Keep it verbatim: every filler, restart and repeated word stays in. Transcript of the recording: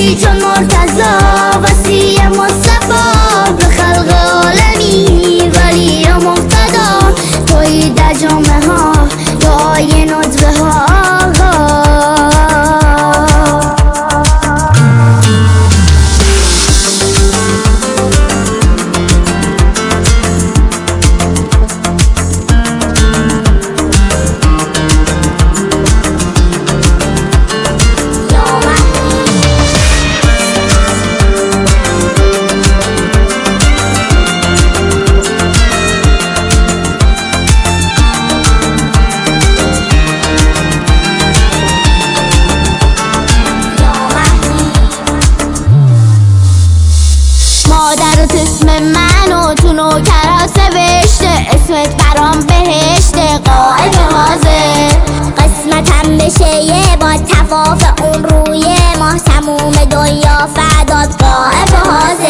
علی چون مرتضی وسیع مصطفی به خلق عالمی ولی و مقتدا توی در جامعه ها دعای ندبه ها مادرت اسم منو تو نوکرات نوشته اسمت برام بهشته قائب حاضر قسمتم بشه یه با تفاف اون روی ما تموم دنیا فدات قائب حاضر